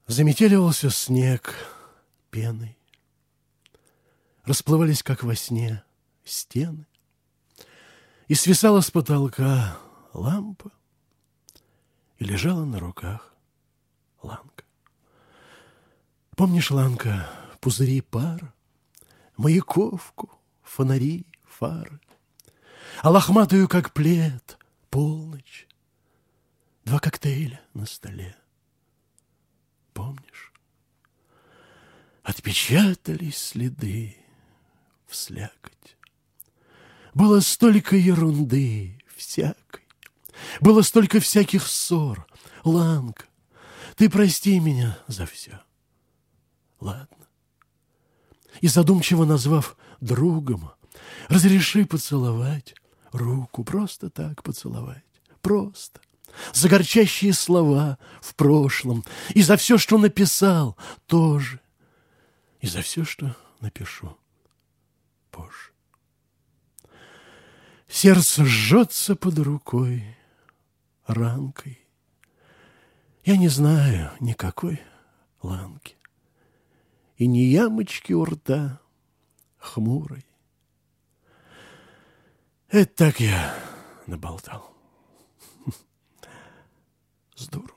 Заметеливался снег пеной, расплывались, как во сне, стены, и свисала с потолка лампа, и лежала на руках Ланка. Помнишь, Ланка, пузыри пара, маяковку, фонари, фары, а лохматую, как плед, полночь, два коктейля на столе? Помнишь? Отпечатались следы в слякоть. Было столько ерунды всякой, было столько всяких ссор. Ланка, ты прости меня за все. Ладно. И задумчиво назвав другом, разреши поцеловать руку, просто так поцеловать, просто. За горчащие слова в прошлом, и за все, что написал, тоже, и за все, что напишу позже. Сердце жжется под рукой ранкой. Я не знаю никакой Ланки и ни ямочки у рта хмурой. Это так я наболтал. Здорово.